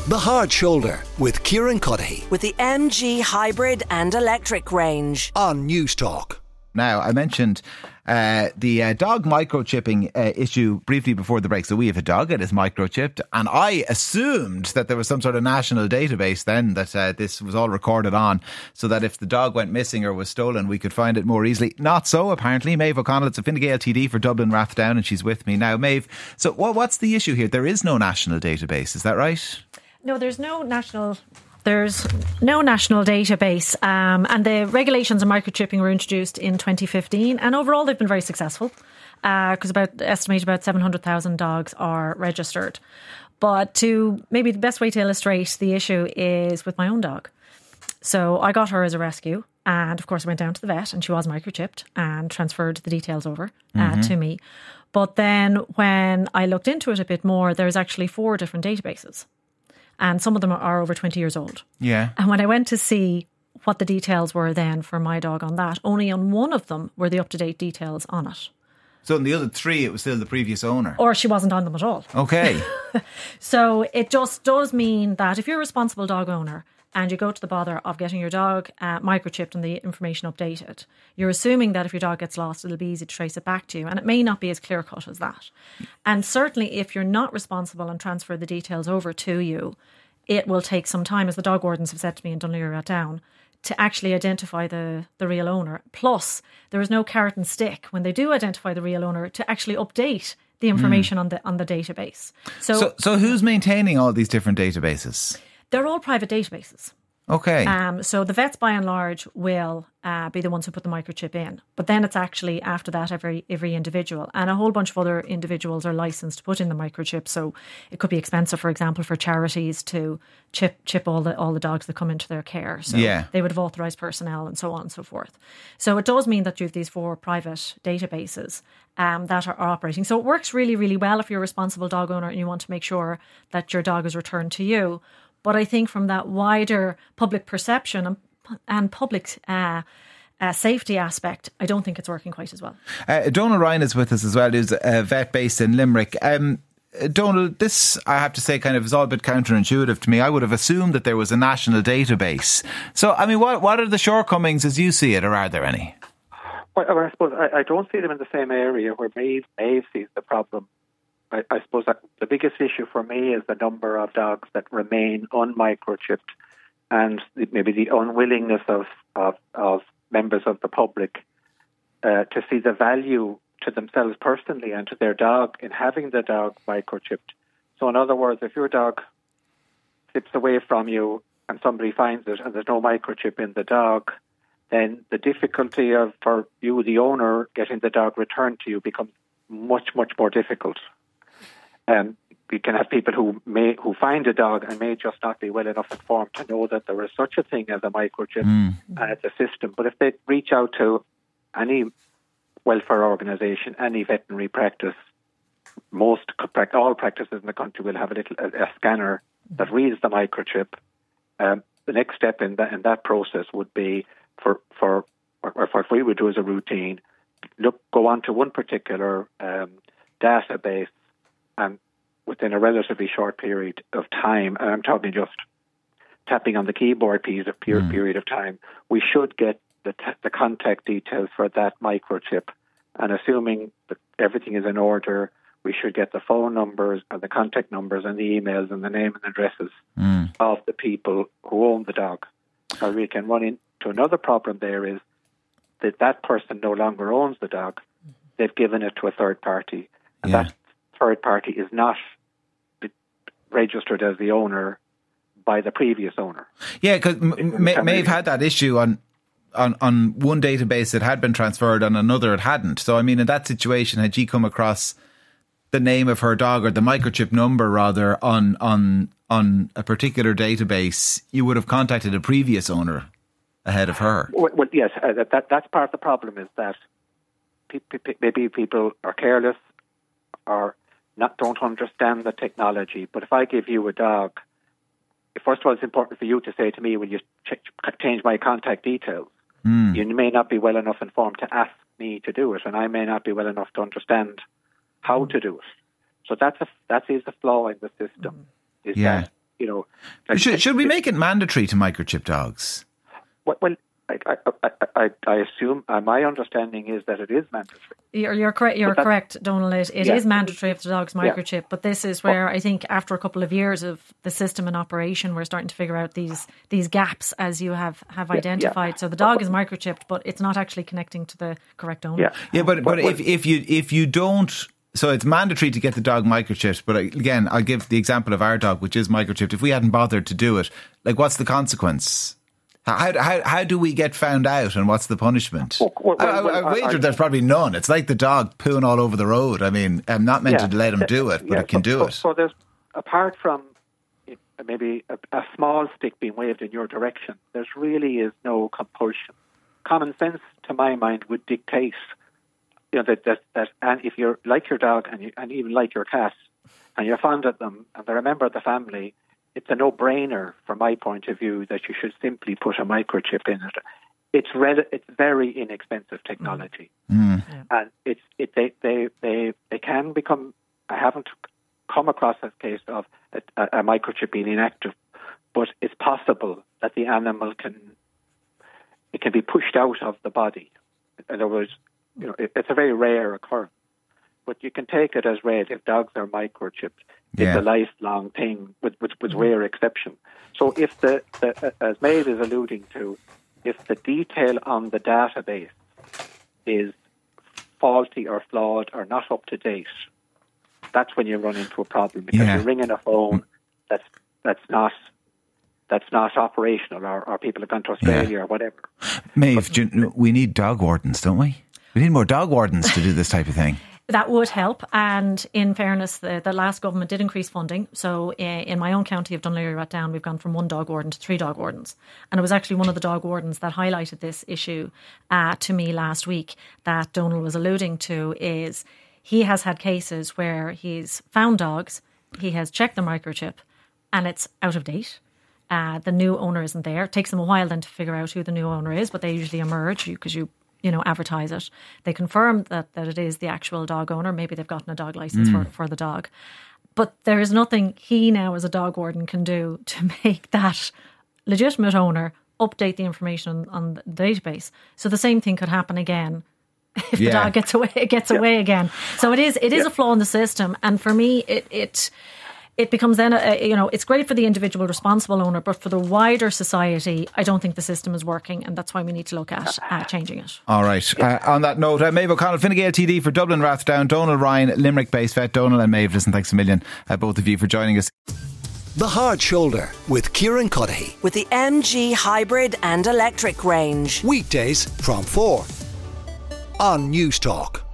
The Hard Shoulder with Kieran Cuddihy with the MG hybrid and electric range on News Talk. Now, I mentioned the dog microchipping issue briefly before the break. So we have a dog, it is microchipped, and I assumed that there was some sort of national database then that this was all recorded on, so that if the dog went missing or was stolen, we could find it more easily. Not so, apparently. Maeve O'Connell, it's a Fine Gael TD for Dublin Rathdown, and she's with me now. Maeve, so what's the issue here? There is no national database, is that right? No, there's no national database, and the regulations on microchipping were introduced in 2015, and overall they've been very successful because estimate about 700,000 dogs are registered. But maybe the best way to illustrate the issue is with my own dog. So I got her as a rescue, and of course I went down to the vet, and she was microchipped and transferred the details over to me. But then when I looked into it a bit more, there's actually 4 different databases. And some of them are over 20 years old. Yeah. And when I went to see what the details were then for my dog on that, only on one of them were the up-to-date details on it. So in the other 3, it was still the previous owner? Or she wasn't on them at all. Okay. So it just does mean that if you're a responsible dog owner and you go to the bother of getting your dog microchipped and the information updated, you're assuming that if your dog gets lost, it'll be easy to trace it back to you. And it may not be as clear-cut as that. And certainly if you're not responsible and transfer the details over to you, it will take some time, as the dog wardens have said to me in Dunleary Rathdown, to actually identify the real owner. Plus, there is no carrot and stick when they do identify the real owner to actually update the information on the database. So who's maintaining all these different databases? They're all private databases. Okay. So the vets, by and large, will be the ones who put the microchip in. But then it's actually, after that, every individual. And a whole bunch of other individuals are licensed to put in the microchip. So it could be expensive, for example, for charities to chip all the dogs that come into their care. So they would have authorised personnel and so on and so forth. So it does mean that you have these 4 private databases that are operating. So it works really, really well if you're a responsible dog owner and you want to make sure that your dog is returned to you. But I think from that wider public perception and public safety aspect, I don't think it's working quite as well. Donald Ryan is with us as well, who's a vet based in Limerick. Donald, this, I have to say, kind of is all a bit counterintuitive to me. I would have assumed that there was a national database. So, I mean, what are the shortcomings as you see it, or are there any? Well, I suppose I don't see them in the same area where Maeve sees the problem. I suppose that the biggest issue for me is the number of dogs that remain unmicrochipped, and maybe the unwillingness of members of the public to see the value to themselves personally and to their dog in having the dog microchipped. So in other words, if your dog slips away from you and somebody finds it and there's no microchip in the dog, then the difficulty for you, the owner, getting the dog returned to you becomes much, much more difficult. We can have people who find a dog and may just not be well enough informed to know that there is such a thing as a microchip and it's a system. But if they reach out to any welfare organisation, any veterinary practice, all practices in the country will have a scanner that reads the microchip. The next step in that process would be for what we would do as a routine, go on to one particular database, and within a relatively short period of time, and I'm talking just tapping on the keyboard period of time, we should get the contact details for that microchip. And assuming that everything is in order, we should get the phone numbers and the contact numbers and the emails and the name and addresses of the people who own the dog. Or we can run into another problem there is that person no longer owns the dog. They've given it to a third party. And that third party is not registered as the owner by the previous owner. Yeah, because Maeve had that issue on one database it had been transferred, on another it hadn't. So, I mean, in that situation, had she come across the name of her dog, or the microchip number rather, on a particular database, you would have contacted a previous owner ahead of her. Well, yes, that's part of the problem, is that maybe people are careless or don't understand the technology. But if I give you a dog, first of all, it's important for you to say to me, will you change my contact details? You may not be well enough informed to ask me to do it, and I may not be well enough to understand how to do it. So that is a flaw in the system. That, Should we make it mandatory to microchip dogs? Well, I assume my understanding is that it is mandatory. You're correct. You're correct, Donal. It is mandatory if the dog's microchip, but this is where I think after a couple of years of the system in operation, we're starting to figure out these gaps as you have identified. Yeah. So the dog is microchipped, but it's not actually connecting to the correct owner. Yeah. But if you don't. So it's mandatory to get the dog microchipped, but again, I'll give the example of our dog, which is microchipped. If we hadn't bothered to do it, like, what's the consequence? How do we get found out, and what's the punishment? I wager there's probably none. It's like the dog pooing all over the road. I mean, I'm not meant to let him do it, but it can do it. So there's, apart from maybe a small stick being waved in your direction, there really is no compulsion. Common sense, to my mind, would dictate, that and if you're like your dog and even like your cat, and you're fond of them, and they're a member of the family, it's a no-brainer from my point of view that you should simply put a microchip in it. It's very inexpensive technology, and they can become. I haven't come across a case of a microchip being inactive, but it's possible that the animal can be pushed out of the body. In other words, it's a very rare occurrence, but you can take it as read if dogs are microchipped. It's a lifelong thing with rare exception. So if as Maeve is alluding to, if the detail on the database is faulty or flawed or not up to date, that's when you run into a problem, because you're ringing a phone that's not operational, or people have gone to Australia or whatever. Maeve, we need dog wardens, don't we? We need more dog wardens to do this type of thing. That would help, and in fairness, the last government did increase funding. So in my own county of Dún Laoghaire-Rathdown, we've gone from 1 dog warden to 3 dog wardens. And it was actually one of the dog wardens that highlighted this issue to me last week that Donal was alluding to. Is he has had cases where he's found dogs, he has checked the microchip, and it's out of date. The new owner isn't there. It takes them a while then to figure out who the new owner is, but they usually emerge because you advertise it. They confirm that it is the actual dog owner. Maybe they've gotten a dog license for the dog. But there is nothing he now as a dog warden can do to make that legitimate owner update the information on the database. So the same thing could happen again if the dog gets away again. So it is a flaw in the system. And for me, it becomes then, it's great for the individual responsible owner, but for the wider society, I don't think the system is working, and that's why we need to look at changing it. All right. On that note, Maeve O'Connell, Fine Gael TD for Dublin Rathdown, Donal Ryan, Limerick-based vet. Donal and Maeve, listen, thanks a million, both of you, for joining us. The Hard Shoulder with Kieran Cuddihy. With the MG hybrid and electric range. Weekdays from 4 on News Talk.